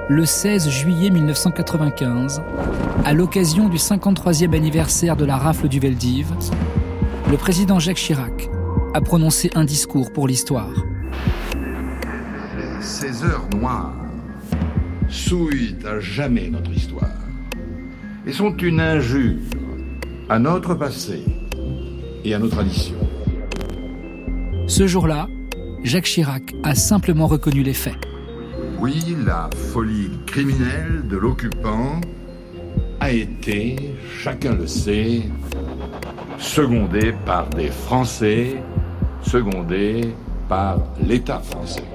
le 16 juillet 1995, à l'occasion du 53e anniversaire de la rafle du Veldiv, le président Jacques Chirac a prononcé un discours pour l'histoire. Ces heures noires souillent à jamais notre histoire et sont une injure à notre passé et à nos traditions. Ce jour-là, Jacques Chirac a simplement reconnu les faits. Oui, la folie criminelle de l'occupant a été, chacun le sait, secondée par des Français, secondée par l'État français.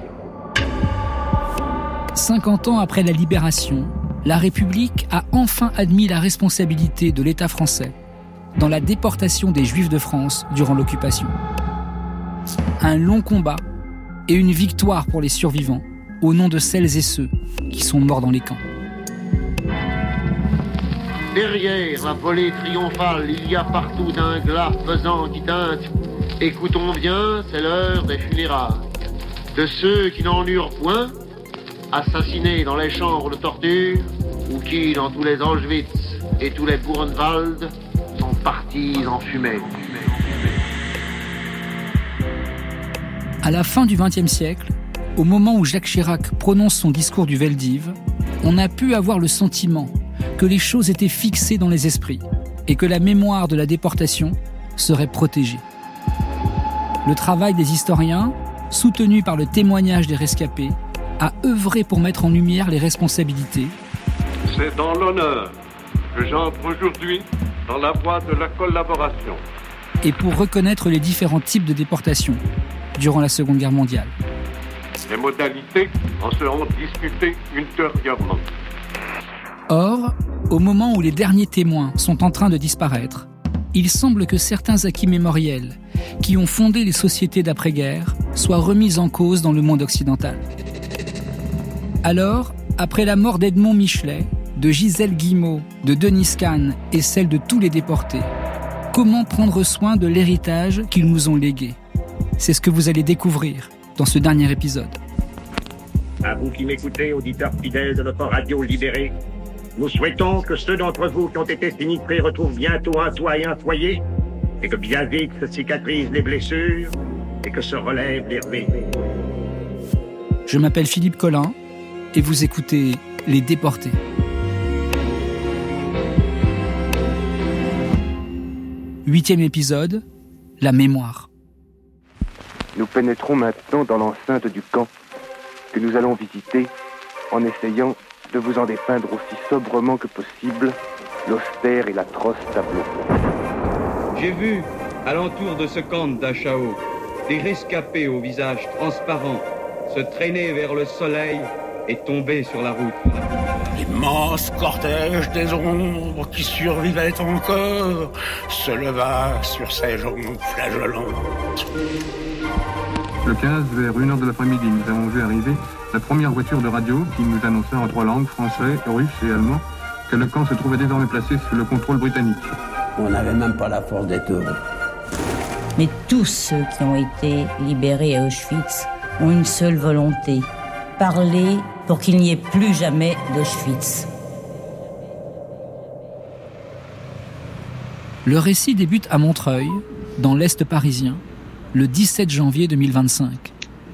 50 ans après la libération, la République a enfin admis la responsabilité de l'État français dans la déportation des Juifs de France durant l'occupation. Un long combat et une victoire pour les survivants au nom de celles et ceux qui sont morts dans les camps. Derrière la volée triomphale, il y a partout un glas pesant qui teinte. Écoutons bien, c'est l'heure des funérailles. De ceux qui n'en eurent point, assassinés dans les chambres de torture, ou qui, dans tous les Auschwitz et tous les Buchenwald, sont partis en fumée. À la fin du XXe siècle, au moment où Jacques Chirac prononce son discours du Veldiv, on a pu avoir le sentiment que les choses étaient fixées dans les esprits et que la mémoire de la déportation serait protégée. Le travail des historiens, soutenu par le témoignage des rescapés, a œuvré pour mettre en lumière les responsabilités. C'est dans l'honneur que j'entre aujourd'hui dans la voie de la collaboration. Et pour reconnaître les différents types de déportation durant la Seconde Guerre mondiale. Les modalités en seront discutées ultérieurement. Or, au moment où les derniers témoins sont en train de disparaître, il semble que certains acquis mémoriels qui ont fondé les sociétés d'après-guerre soient remis en cause dans le monde occidental. Alors, après la mort d'Edmond Michelet, de Gisèle Guillemot, de Denis Kahn et celle de tous les déportés, comment prendre soin de l'héritage qu'ils nous ont légué ? C'est ce que vous allez découvrir dans ce dernier épisode. À vous qui m'écoutez, auditeurs fidèles de notre radio libérée, nous souhaitons que ceux d'entre vous qui ont été sinistrés retrouvent bientôt un toit et un foyer, et que bien vite se cicatrisent les blessures, et que se relèvent les ruines. Je m'appelle Philippe Collin, et vous écoutez Les Déportés. Huitième épisode, la mémoire. Nous pénétrons maintenant dans l'enceinte du camp que nous allons visiter en essayant de vous en dépeindre aussi sobrement que possible l'austère et l'atroce tableau. J'ai vu, alentour de ce camp de Dachau, des rescapés au visage transparent se traîner vers le soleil et tomber sur la route. L'immense cortège des ombres qui survivaient encore se leva sur ses jambes flageolantes. Le 15, vers 1h de l'après-midi, nous avons vu arriver la première voiture de radio qui nous annonçait en 3 langues, français, russe et allemand, que le camp se trouvait désormais placé sous le contrôle britannique. On n'avait même pas la force d'être heureux. Mais tous ceux qui ont été libérés à Auschwitz ont une seule volonté, parler pour qu'il n'y ait plus jamais d'Auschwitz. Le récit débute à Montreuil, dans l'Est parisien, le 17 janvier 2025. Allô ?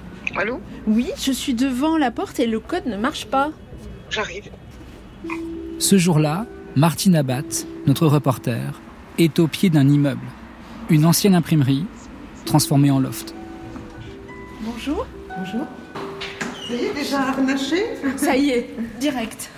Oui, je suis devant la porte et le code ne marche pas. J'arrive. Ce jour-là, Martine Abat, notre reporter, est au pied d'un immeuble, une ancienne imprimerie transformée en loft. Bonjour. Bonjour. Ça y est, déjà harnaché ? Ça y est, direct.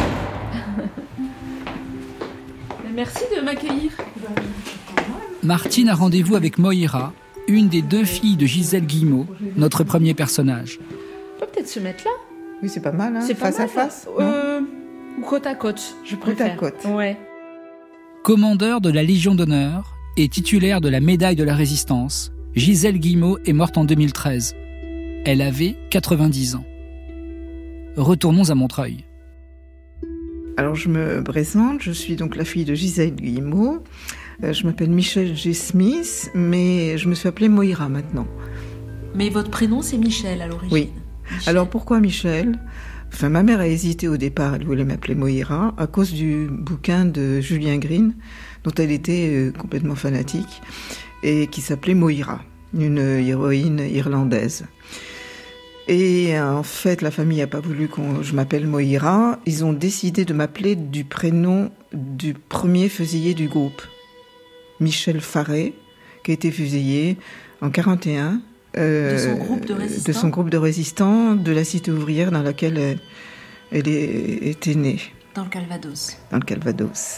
Merci de m'accueillir. Martine a rendez-vous avec Moïra, une des 2 filles de Gisèle Guillemot, notre premier personnage. On peut peut-être se mettre là ? Oui, c'est pas mal, hein. C'est face mal, à face. Ou côte à côte, je préfère. Côte à côte. Ouais. Commandeur de la Légion d'honneur et titulaire de la médaille de la Résistance, Gisèle Guillemot est morte en 2013. Elle avait 90 ans. Retournons à Montreuil. Alors je me présente, je suis donc la fille de Gisèle Guillemot. Je m'appelle Michel G. Smith, mais je me suis appelée Moïra maintenant. Mais votre prénom c'est Michel à l'origine ? Oui. Michel. Alors pourquoi Michel ? Enfin, ma mère a hésité au départ, elle voulait m'appeler Moira, à cause du bouquin de Julian Green, dont elle était complètement fanatique, et qui s'appelait Moira, une héroïne irlandaise. Et en fait, la famille n'a pas voulu que je m'appelle Moira. Ils ont décidé de m'appeler du prénom du premier fusillé du groupe, Michel Farret, qui a été fusillé en 1941. De son groupe de résistants. De son groupe de résistants de la cité ouvrière dans laquelle elle était née. Dans le Calvados. Dans le Calvados.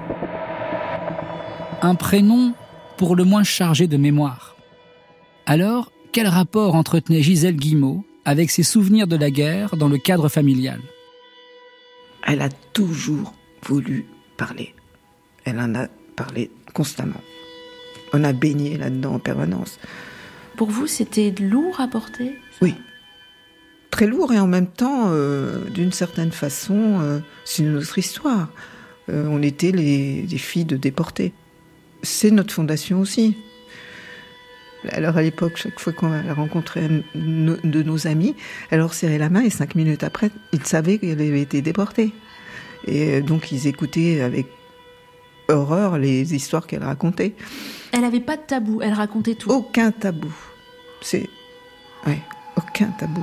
Un prénom pour le moins chargé de mémoire. Alors, quel rapport entretenait Gisèle Guillemot avec ses souvenirs de la guerre dans le cadre familial ? Elle a toujours voulu parler. Elle en a parlé constamment. On a baigné là-dedans en permanence. Pour vous, c'était lourd à porter ? Oui. Très lourd et en même temps, d'une certaine façon, c'est une autre histoire. On était les filles de déportés. C'est notre fondation aussi. Alors à l'époque, chaque fois qu'on rencontrait de nos amis, elle leur serrait la main et 5 minutes après, ils savaient qu'elle avait été déportée. Et donc ils écoutaient avec horreur les histoires qu'elle racontait. Elle n'avait pas de tabou, elle racontait tout. Aucun tabou. Aucun tabou.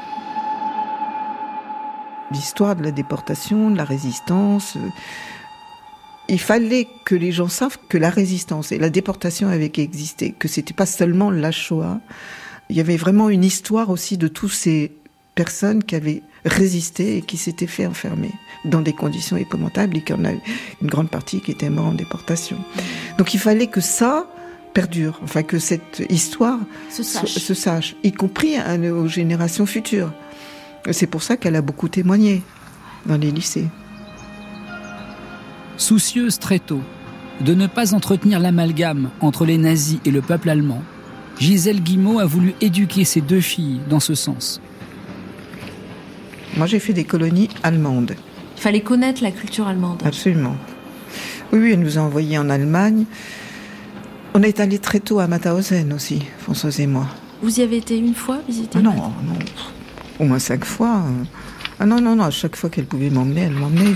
L'histoire de la déportation, de la résistance... Il fallait que les gens savent que la résistance et la déportation avaient existé, que c'était pas seulement la Shoah. Il y avait vraiment une histoire aussi de toutes ces personnes qui avaient résisté et qui s'étaient fait enfermer dans des conditions épouvantables et qu'il y en a une grande partie qui était morte en déportation. Donc il fallait que ça perdure, enfin que cette histoire se sache, y compris aux générations futures. C'est pour ça qu'elle a beaucoup témoigné dans les lycées. Soucieuse très tôt de ne pas entretenir l'amalgame entre les nazis et le peuple allemand, Gisèle Guillemot a voulu éduquer ses 2 filles dans ce sens. Moi, j'ai fait des colonies allemandes. Il fallait connaître la culture allemande. Absolument. Oui, elle nous a envoyés en Allemagne. On est allés très tôt à Mauthausen aussi, Françoise et moi. Vous y avez été une fois, visiter ? Non. Au moins 5 fois. Ah non, à chaque fois qu'elle pouvait m'emmener, elle m'emmenait.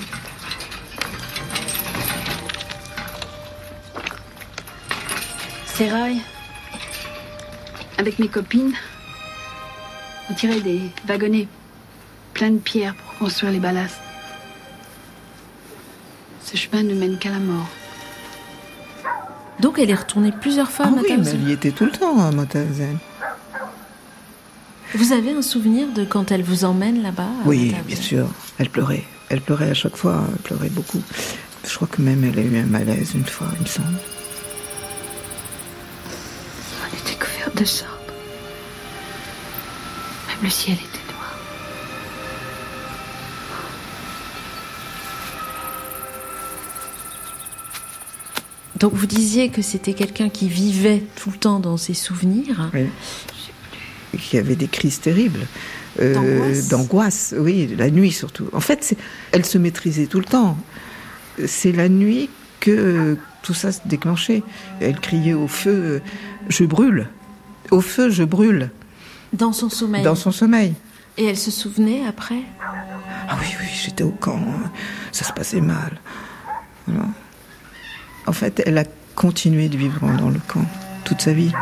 Sérail, avec mes copines, on tirait des wagonnets pleins de pierres pour construire les ballasts. Ce chemin ne mène qu'à la mort. Donc elle est retournée plusieurs fois à Mauthausen. Oui, mais elle y était tout le temps à Mauthausen. Vous avez un souvenir de quand elle vous emmène là-bas ? Oui, bien sûr. Elle pleurait. Elle pleurait à chaque fois. Elle pleurait beaucoup. Je crois que même elle a eu un malaise une fois, il me semble. De sorte. Même le ciel était noir. Donc vous disiez que c'était quelqu'un qui vivait tout le temps dans ses souvenirs. Oui. Qui avait des crises terribles. D'angoisse, oui, la nuit surtout. En fait, elle se maîtrisait tout le temps. C'est la nuit que tout ça se déclenchait. Elle criait au feu, je brûle. Au feu, je brûle. Dans son sommeil. Dans son sommeil. Et elle se souvenait après ? Ah oui, j'étais au camp. Ça se passait mal. Voilà. En fait, elle a continué de vivre dans le camp toute sa vie.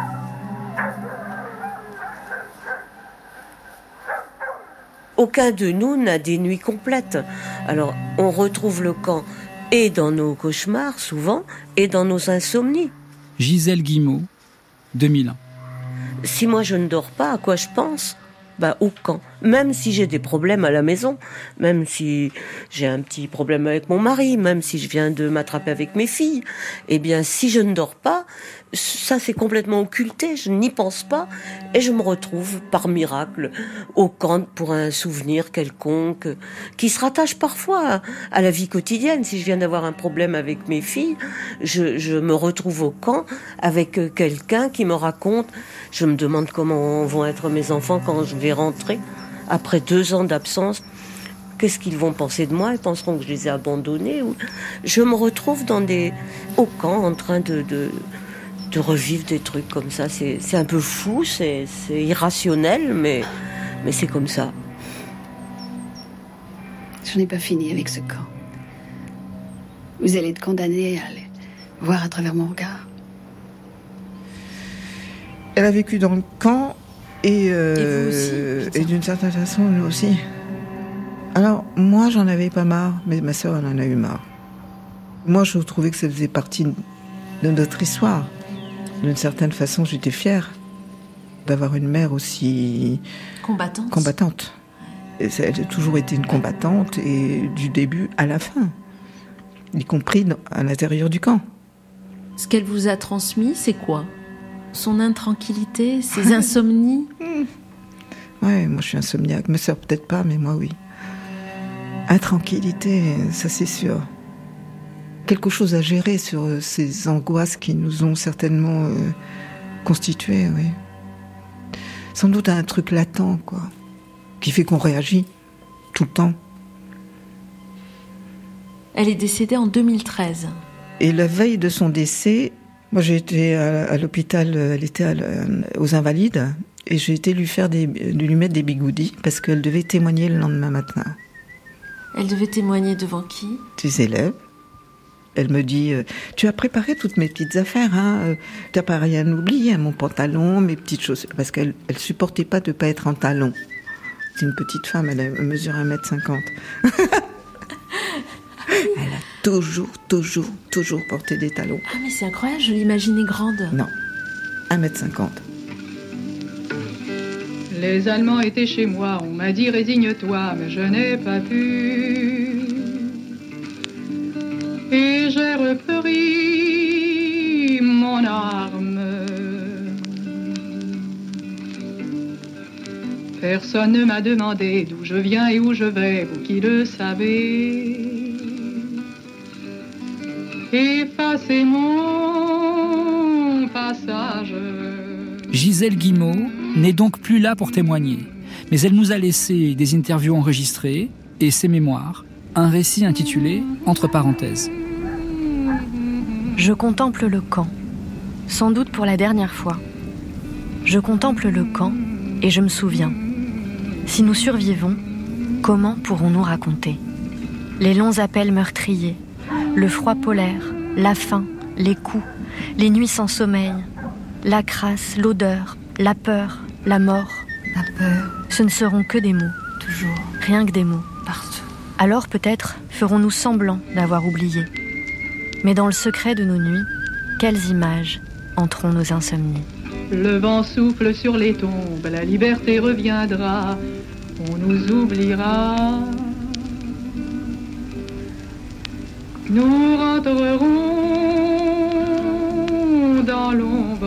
Aucun de nous n'a des nuits complètes. Alors, on retrouve le camp et dans nos cauchemars, souvent, et dans nos insomnies. Gisèle Guillemot, 2001. Si moi je ne dors pas, à quoi je pense ? Au camp. Même si j'ai des problèmes à la maison, même si j'ai un petit problème avec mon mari, même si je viens de m'attraper avec mes filles, eh bien, si je ne dors pas, ça c'est complètement occulté, je n'y pense pas, et je me retrouve, par miracle, au camp pour un souvenir quelconque, qui se rattache parfois à la vie quotidienne. Si je viens d'avoir un problème avec mes filles, je me retrouve au camp avec quelqu'un qui me raconte. Je me demande comment vont être mes enfants quand je vais rentrer, après 2 ans d'absence. Qu'est-ce qu'ils vont penser de moi ? Ils penseront que je les ai abandonnés. Je me retrouve au camp en train de revivre des trucs comme ça. C'est un peu fou, c'est irrationnel, mais c'est comme ça. J'en ai pas fini avec ce camp. Vous allez être condamné à aller voir à travers mon regard. Elle a vécu dans le camp et vous aussi, et d'une certaine façon, nous aussi. Alors, moi, j'en avais pas marre, mais ma sœur, elle en a eu marre. Moi, je trouvais que ça faisait partie de notre histoire. D'une certaine façon, j'étais fière d'avoir une mère aussi combattante. Et elle a toujours été une combattante, et du début à la fin, y compris à l'intérieur du camp. Ce qu'elle vous a transmis, c'est quoi ? Son intranquillité, ses insomnies ? Ouais, moi je suis insomniaque. Ma sœur peut-être pas, mais moi oui. Intranquillité, ça c'est sûr. Quelque chose à gérer sur ces angoisses qui nous ont certainement constituées, oui. Sans doute un truc latent, quoi, qui fait qu'on réagit tout le temps. Elle est décédée en 2013. Et la veille de son décès, moi j'ai été à l'hôpital, elle était aux Invalides, et j'ai été lui mettre des bigoudis parce qu'elle devait témoigner le lendemain matin. Elle devait témoigner devant qui ? Des élèves. Elle me dit, tu as préparé toutes mes petites affaires, hein. Tu n'as pas rien oublié, hein, mon pantalon, mes petites chaussures. Parce qu'elle supportait pas de pas être en talons. C'est une petite femme, elle mesure 1m50. Elle a toujours porté des talons. Ah mais c'est incroyable, je l'imaginais grande. Non, 1m50. Les Allemands étaient chez moi, on m'a dit résigne-toi, mais je n'ai pas pu. Et j'ai repris mon arme. Personne ne m'a demandé d'où je viens et où je vais, vous qui le savez. Effacez mon passage. Gisèle Guimau n'est donc plus là pour témoigner, mais elle nous a laissé des interviews enregistrées et ses mémoires, un récit intitulé « Entre parenthèses ». Je contemple le camp, sans doute pour la dernière fois. Je contemple le camp et je me souviens. Si nous survivons, comment pourrons-nous raconter ? Les longs appels meurtriers, le froid polaire, la faim, les coups, les nuits sans sommeil, la crasse, l'odeur, la peur, la mort. La peur. Ce ne seront que des mots. Toujours. Rien que des mots. Partout. Alors peut-être ferons-nous semblant d'avoir oublié. Mais dans le secret de nos nuits, quelles images entreront nos insomnies ? Le vent souffle sur les tombes, la liberté reviendra, on nous oubliera. Nous rentrerons dans l'ombre.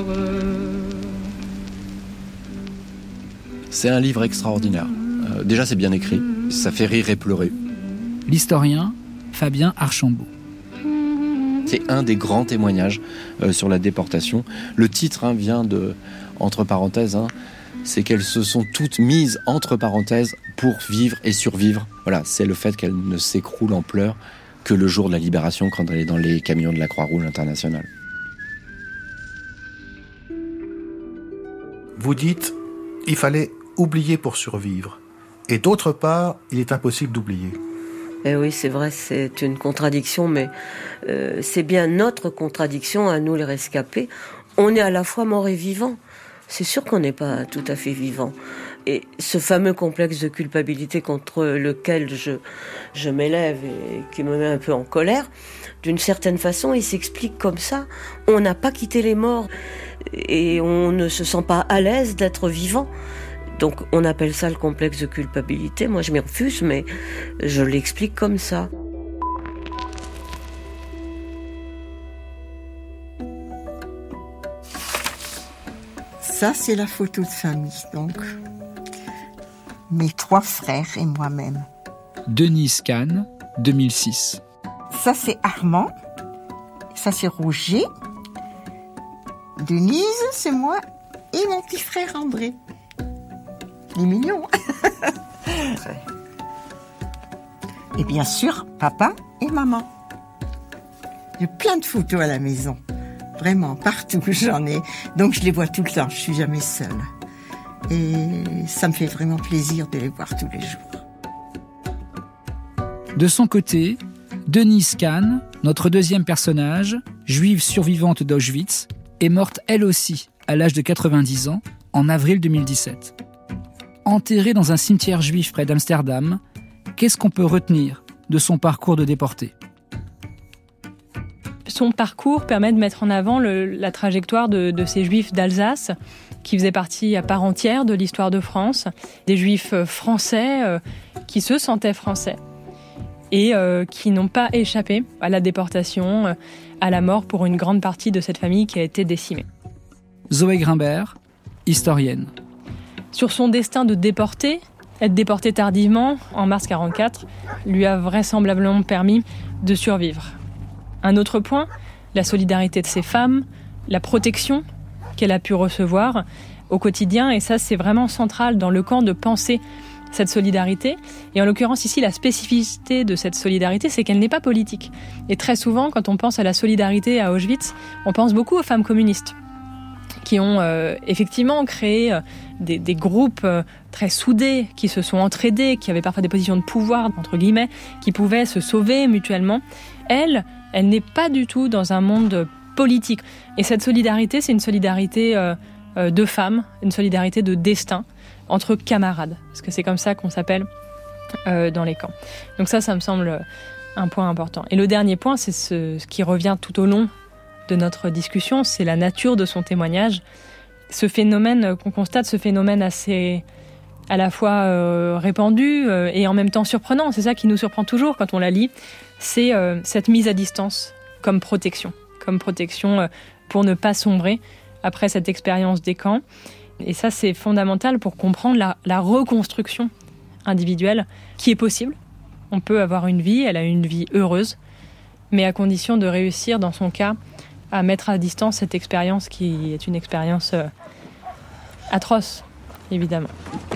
C'est un livre extraordinaire. Déjà, c'est bien écrit, ça fait rire et pleurer. L'historien Fabien Archambault. C'est un des grands témoignages sur la déportation. Le titre vient de, entre parenthèses, c'est qu'elles se sont toutes mises entre parenthèses pour vivre et survivre. Voilà, c'est le fait qu'elles ne s'écroulent en pleurs que le jour de la libération quand elle est dans les camions de la Croix-Rouge internationale. Vous dites, il fallait oublier pour survivre. Et d'autre part, il est impossible d'oublier. Eh oui, c'est vrai, c'est une contradiction, mais c'est bien notre contradiction à nous les rescapés. On est à la fois mort et vivant. C'est sûr qu'on n'est pas tout à fait vivant. Et ce fameux complexe de culpabilité contre lequel je m'élève et qui me met un peu en colère, d'une certaine façon, il s'explique comme ça. On n'a pas quitté les morts et on ne se sent pas à l'aise d'être vivant. Donc on appelle ça le complexe de culpabilité. Moi je m'y refuse, mais je l'explique comme ça. Ça c'est la photo de famille, donc. Mes 3 frères et moi-même. Denise Kahn, 2006. Ça c'est Armand. Ça c'est Roger. Denise, c'est moi. Et mon petit frère André. Il est mignon. Et bien sûr, papa et maman. J'ai plein de photos à la maison. Vraiment, partout j'en ai. Donc je les vois tout le temps, je suis jamais seule. Et ça me fait vraiment plaisir de les voir tous les jours. De son côté, Denise Kahn, notre deuxième personnage, juive survivante d'Auschwitz, est morte elle aussi à l'âge de 90 ans, en avril 2017. Enterrée dans un cimetière juif près d'Amsterdam, qu'est-ce qu'on peut retenir de son parcours de déportée ? Son parcours permet de mettre en avant la trajectoire de ces juifs d'Alsace, qui faisaient partie à part entière de l'histoire de France, des juifs français qui se sentaient français et qui n'ont pas échappé à la déportation, à la mort pour une grande partie de cette famille qui a été décimée. Zoé Grimbert, historienne. Sur son destin de déporté, être déporté tardivement, en mars 1944, lui a vraisemblablement permis de survivre. Un autre point, la solidarité de ces femmes, la protection qu'elle a pu recevoir au quotidien, et ça c'est vraiment central dans le camp de penser cette solidarité. Et en l'occurrence ici, la spécificité de cette solidarité, c'est qu'elle n'est pas politique. Et très souvent, quand on pense à la solidarité à Auschwitz, on pense beaucoup aux femmes communistes, qui ont effectivement créé des groupes très soudés, qui se sont entraidés, qui avaient parfois des positions de pouvoir, entre guillemets, qui pouvaient se sauver mutuellement. Elle n'est pas du tout dans un monde politique. Et cette solidarité, c'est une solidarité de femmes, une solidarité de destin, entre camarades. Parce que c'est comme ça qu'on s'appelle dans les camps. Donc ça me semble un point important. Et le dernier point, c'est ce qui revient tout au long de notre discussion, c'est la nature de son témoignage. Ce phénomène qu'on constate, ce phénomène assez à la fois répandu et en même temps surprenant, c'est ça qui nous surprend toujours quand on la lit, c'est cette mise à distance comme protection pour ne pas sombrer après cette expérience des camps. Et ça, c'est fondamental pour comprendre la reconstruction individuelle qui est possible. On peut avoir une vie, elle a une vie heureuse, mais à condition de réussir, dans son cas, à mettre à distance cette expérience qui est une expérience atroce, évidemment.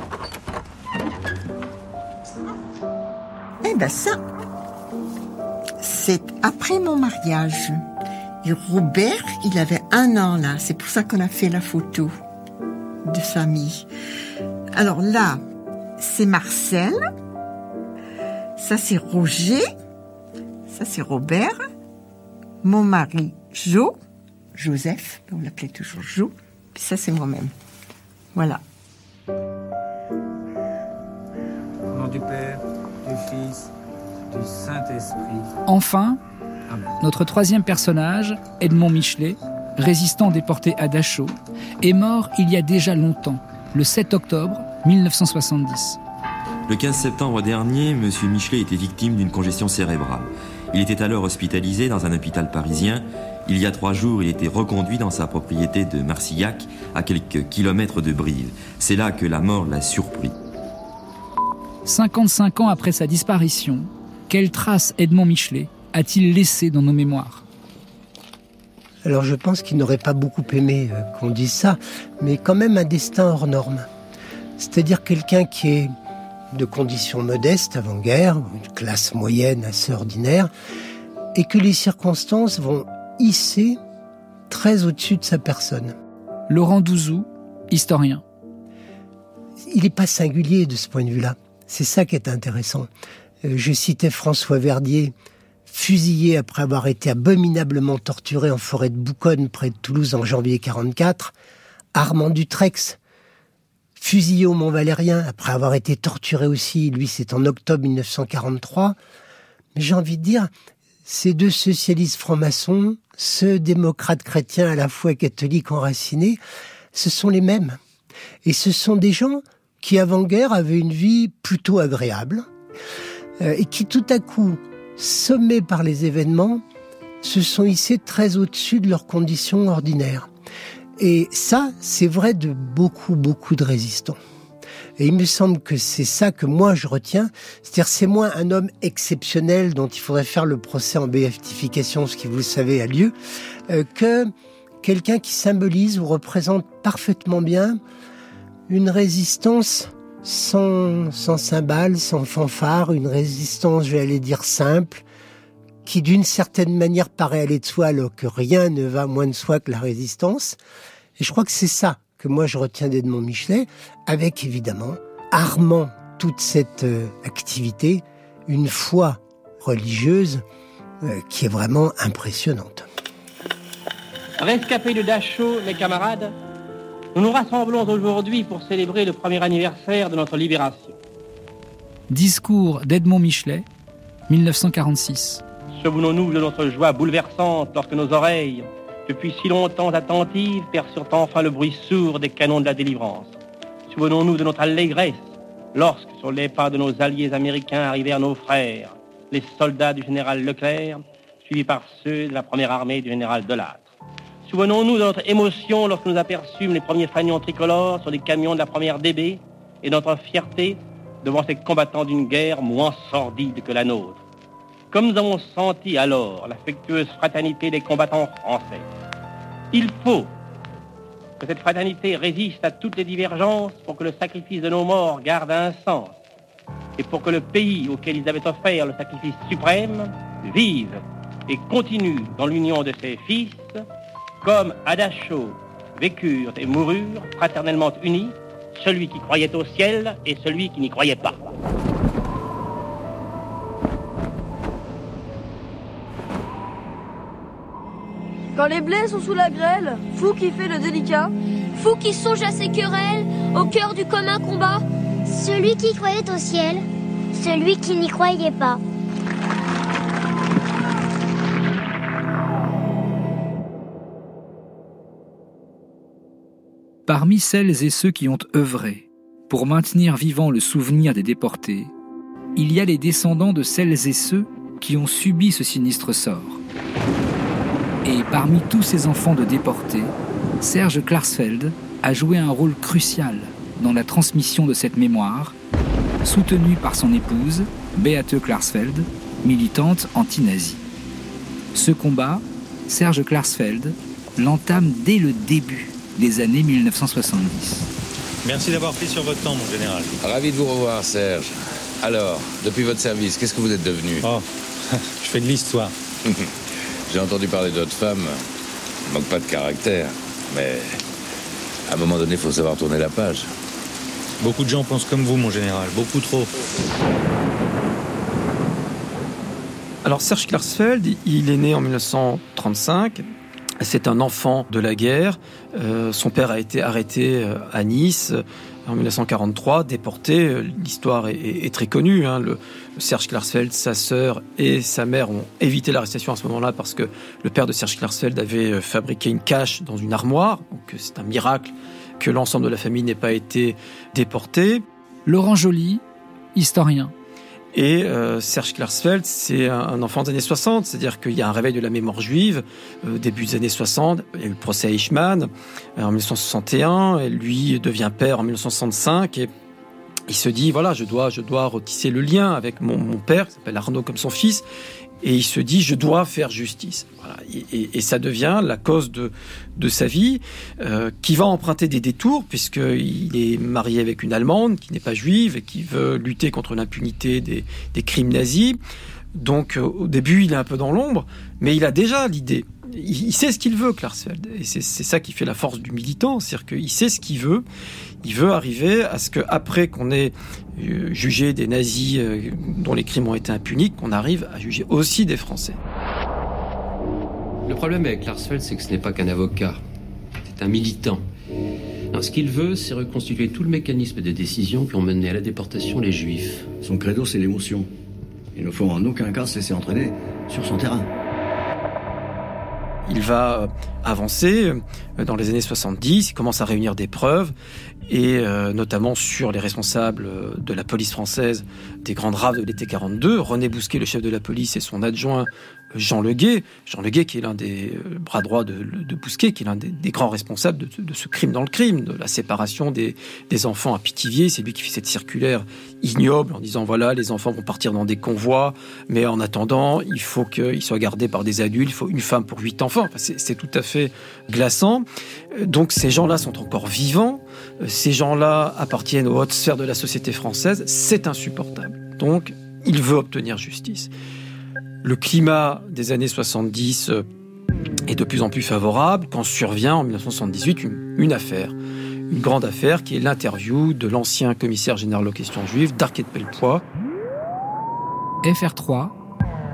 Eh ben ça, c'est après mon mariage. Et Robert, il avait 1 an là, c'est pour ça qu'on a fait la photo de famille. Alors là, c'est Marcel, ça c'est Roger, ça c'est Robert, mon mari Joseph, on l'appelait toujours Jo, puis ça c'est moi-même. Voilà. Au nom du Père, du Fils, du Saint-Esprit. Enfin, notre troisième personnage, Edmond Michelet, résistant déporté à Dachau, est mort il y a déjà longtemps, le 7 octobre 1970. Le 15 septembre dernier, M. Michelet était victime d'une congestion cérébrale. Il était alors hospitalisé dans un hôpital parisien. Il y a 3 jours, il était reconduit dans sa propriété de Marcillac, à quelques kilomètres de Brive. C'est là que la mort l'a surpris. 55 ans après sa disparition, quelle trace Edmond Michelet a-t-il laissé dans nos mémoires ? Alors je pense qu'il n'aurait pas beaucoup aimé qu'on dise ça, mais quand même un destin hors norme. C'est-à-dire quelqu'un qui est de conditions modestes avant-guerre, une classe moyenne assez ordinaire, et que les circonstances vont hisser très au-dessus de sa personne. Laurent Douzou, historien. Il n'est pas singulier de ce point de vue-là. C'est ça qui est intéressant. Je citais François Verdier, fusillé après avoir été abominablement torturé en forêt de Bouconne, près de Toulouse, en janvier 1944. Armand Dutrex, fusillé au Mont-Valérien après avoir été torturé aussi. Lui, c'est en octobre 1943. Mais j'ai envie de dire, ces 2 socialistes francs-maçons, ce démocrate chrétien à la fois catholique enraciné, ce sont les mêmes. Et ce sont des gens qui, avant-guerre, avaient une vie plutôt agréable et qui, tout à coup, sommés par les événements, se sont hissés très au-dessus de leurs conditions ordinaires. Et ça, c'est vrai de beaucoup de résistants. Et il me semble que c'est ça que moi je retiens. C'est-à-dire, c'est moins un homme exceptionnel dont il faudrait faire le procès en béatification, ce qui, vous le savez, a lieu, que quelqu'un qui symbolise ou représente parfaitement bien une résistance sans cymbales, sans fanfare, une résistance, je vais aller dire, simple, qui d'une certaine manière paraît aller de soi, alors que rien ne va moins de soi que la résistance. Et je crois que c'est ça que moi je retiens d'Edmond Michelet, avec évidemment, armant toute cette activité, une foi religieuse qui est vraiment impressionnante. Rescapés de Dachau, mes camarades, nous nous rassemblons aujourd'hui pour célébrer le premier anniversaire de notre libération. Discours d'Edmond Michelet, 1946. Souvenons-nous de notre joie bouleversante lorsque nos oreilles, depuis si longtemps attentives, perçurent enfin le bruit sourd des canons de la délivrance. Souvenons-nous de notre allégresse lorsque, sur les pas de nos alliés américains, arrivèrent nos frères, les soldats du général Leclerc, suivis par ceux de la première armée du général Delattre. Souvenons-nous de notre émotion lorsque nous aperçûmes les premiers fanions tricolores sur les camions de la première DB et de notre fierté devant ces combattants d'une guerre moins sordide que la nôtre. Comme nous avons senti alors l'affectueuse fraternité des combattants français. Il faut que cette fraternité résiste à toutes les divergences pour que le sacrifice de nos morts garde un sens et pour que le pays auquel ils avaient offert le sacrifice suprême vive et continue dans l'union de ses fils, comme à Dachau vécurent et moururent fraternellement unis, celui qui croyait au ciel et celui qui n'y croyait pas. Quand les blés sont sous la grêle, fou qui fait le délicat, fou qui songe à ses querelles, au cœur du commun combat, celui qui croyait au ciel, celui qui n'y croyait pas. Parmi celles et ceux qui ont œuvré pour maintenir vivant le souvenir des déportés, il y a les descendants de celles et ceux qui ont subi ce sinistre sort. Et parmi tous ces enfants de déportés, Serge Klarsfeld a joué un rôle crucial dans la transmission de cette mémoire, soutenu par son épouse, Beate Klarsfeld, militante anti-nazie. Ce combat, Serge Klarsfeld l'entame dès le début des années 1970. Merci d'avoir pris sur votre temps, mon général. Ravi de vous revoir, Serge. Alors, depuis votre service, qu'est-ce que vous êtes devenu ? Oh, je fais de l'histoire. J'ai entendu parler d'autres femmes. Il manque pas de caractère. Mais à un moment donné, il faut savoir tourner la page. Beaucoup de gens pensent comme vous, mon général. Beaucoup trop. Alors, Serge Klarsfeld, il est né en 1935. C'est un enfant de la guerre. Son père a été arrêté à Nice en 1943, déporté. L'histoire est très connue. Serge Klarsfeld, sa sœur et sa mère ont évité l'arrestation à ce moment-là parce que le père de Serge Klarsfeld avait fabriqué une cache dans une armoire. Donc c'est un miracle que l'ensemble de la famille n'ait pas été déporté. Laurent Joly, historien. Et Serge Klarsfeld, c'est un enfant des années 60, c'est-à-dire qu'il y a un réveil de la mémoire juive, début des années 60, il y a eu le procès Eichmann en 1961, et lui devient père en 1965, et il se dit, voilà, je dois retisser le lien avec mon père, qui s'appelle Arnaud comme son fils, et il se dit, je dois faire justice. Voilà. Et ça devient la cause de sa vie, qui va emprunter des détours, puisqu'il est marié avec une Allemande qui n'est pas juive et qui veut lutter contre l'impunité des crimes nazis. Donc au début, il est un peu dans l'ombre, mais il a déjà l'idée. Il sait ce qu'il veut, Klarsfeld. Et c'est ça qui fait la force du militant, c'est-à-dire qu'il sait ce qu'il veut. Il veut arriver à ce qu'après qu'on ait jugé des nazis dont les crimes ont été impunis, qu'on arrive à juger aussi des Français. Le problème avec Klarsfeld, c'est que ce n'est pas qu'un avocat. C'est un militant. Alors, ce qu'il veut, c'est reconstituer tout le mécanisme de décision qui ont mené à la déportation les Juifs. Son credo, c'est l'émotion. Il ne faut en aucun cas se laisser entraîner sur son terrain. Il va avancer dans les années 70, il commence à réunir des preuves, et notamment sur les responsables de la police française des grandes raves de l'été 42, René Bousquet, le chef de la police, et son adjoint Jean Leguet qui est l'un des bras droits de Bousquet, qui est l'un des grands responsables de ce crime dans le crime, de la séparation des enfants à Pithiviers. C'est lui qui fait cette circulaire ignoble en disant voilà, les enfants vont partir dans des convois, mais en attendant, il faut qu'ils soient gardés par des adultes, il faut une femme pour 8 enfants. Enfin, c'est tout à fait glaçant. Donc ces gens-là sont encore vivants, ces gens-là appartiennent aux hautes sphères de la société française, c'est insupportable. Donc il veut obtenir justice. Le climat des années 70 est de plus en plus favorable quand survient en 1978 une affaire, une grande affaire qui est l'interview de l'ancien commissaire général aux questions juives, Darquet de Pellepoix. FR3,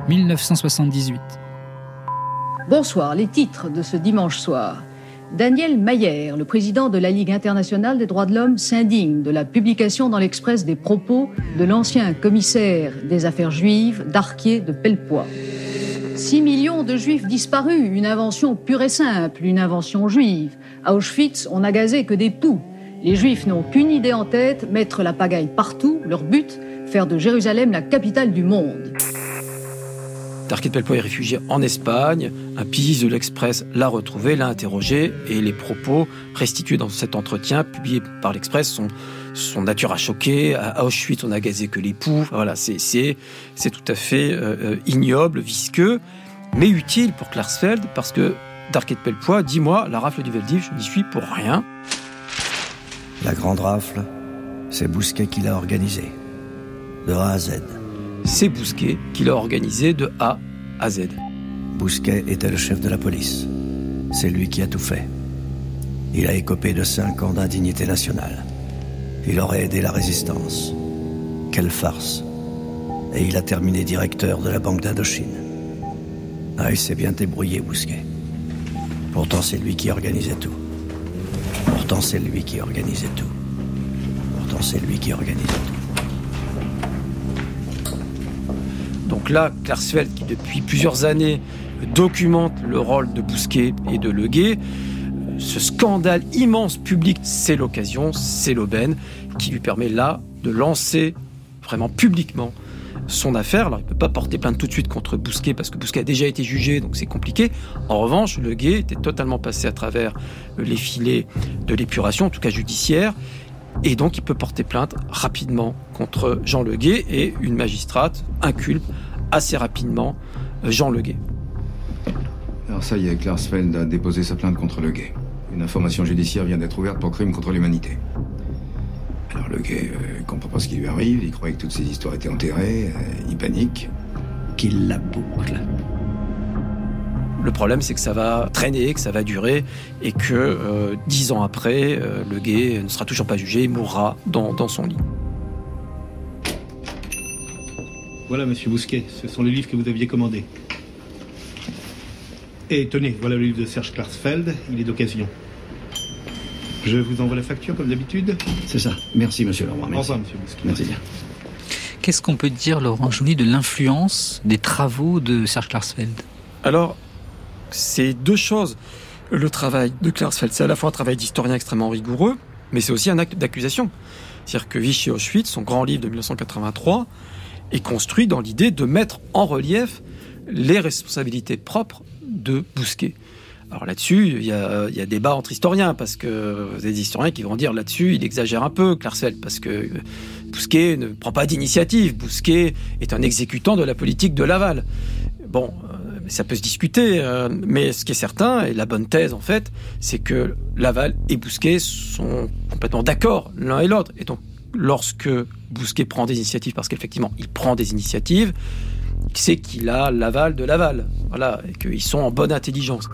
1978. Bonsoir, les titres de ce dimanche soir. Daniel Mayer, le président de la Ligue internationale des droits de l'homme, s'indigne de la publication dans l'Express des propos de l'ancien commissaire des affaires juives, Darquier de Pellepoix. 6 millions de juifs disparus, une invention pure et simple, une invention juive. À Auschwitz, on n'a gazé que des poux. Les juifs n'ont qu'une idée en tête, mettre la pagaille partout, leur but, faire de Jérusalem la capitale du monde. Darquier de Pellepoix est réfugié en Espagne. Un pigiste de l'Express l'a retrouvé, l'a interrogé, et les propos restitués dans cet entretien, publié par l'Express, son nature a choqué. À Auschwitz, on n'a gazé que les poux. Voilà, c'est tout à fait ignoble, visqueux, mais utile pour Klarsfeld, parce que Darquier de Pellepoix dit, moi, la rafle du Veldiv, je n'y suis pour rien. La grande rafle, c'est Bousquet qui l'a organisée, de A à Z. C'est Bousquet qui l'a organisé de A à Z. Bousquet était le chef de la police. C'est lui qui a tout fait. Il a écopé de 5 ans d'indignité nationale. Il aurait aidé la résistance. Quelle farce. Et il a terminé directeur de la Banque d'Indochine. Ah, il s'est bien débrouillé, Bousquet. Pourtant, c'est lui qui organisait tout. Pourtant, c'est lui qui organisait tout. Pourtant, c'est lui qui organisait tout. Donc là, Klarsfeld, qui depuis plusieurs années documente le rôle de Bousquet et de Leguet, ce scandale immense public, c'est l'occasion, c'est l'aubaine, qui lui permet là de lancer vraiment publiquement son affaire. Alors il ne peut pas porter plainte tout de suite contre Bousquet, parce que Bousquet a déjà été jugé, donc c'est compliqué. En revanche, Leguet était totalement passé à travers les filets de l'épuration, en tout cas judiciaire, et donc il peut porter plainte rapidement contre Jean Leguet, et une magistrate inculpe assez rapidement Jean Leguet. Alors ça y est, Klarsfeld a déposé sa plainte contre Leguet. Une information judiciaire vient d'être ouverte pour crime contre l'humanité. Alors Leguet comprend pas ce qui lui arrive, il croyait que toutes ces histoires étaient enterrées, il panique. Qu'il la boucle. Le problème, c'est que ça va traîner, que ça va durer, et que 10 ans après, Leguet ne sera toujours pas jugé, il mourra dans son lit. Voilà, monsieur Bousquet, ce sont les livres que vous aviez commandés. Et tenez, voilà le livre de Serge Klarsfeld, il est d'occasion. Je vous envoie la facture, comme d'habitude. C'est ça. Merci, monsieur Leroy. Au revoir, monsieur Bousquet. Merci bien. Qu'est-ce qu'on peut dire, Laurent Joly, de l'influence des travaux de Serge Klarsfeld ? Alors, c'est deux choses. Le travail de Klarsfeld, c'est à la fois un travail d'historien extrêmement rigoureux, mais c'est aussi un acte d'accusation. C'est-à-dire que Vichy Auschwitz, son grand livre de 1983, est construit dans l'idée de mettre en relief les responsabilités propres de Bousquet. Alors là-dessus, il y a débat entre historiens, parce que vous avez des historiens qui vont dire là-dessus, il exagère un peu, Klarsfeld, parce que Bousquet ne prend pas d'initiative. Bousquet est un exécutant de la politique de Laval. Bon, ça peut se discuter, mais ce qui est certain, et la bonne thèse en fait, c'est que Laval et Bousquet sont complètement d'accord l'un et l'autre. Et donc, lorsque Bousquet prend des initiatives, parce qu'effectivement, il prend des initiatives, c'est qu'il a l'aval de Laval. Voilà, et qu'ils sont en bonne intelligence.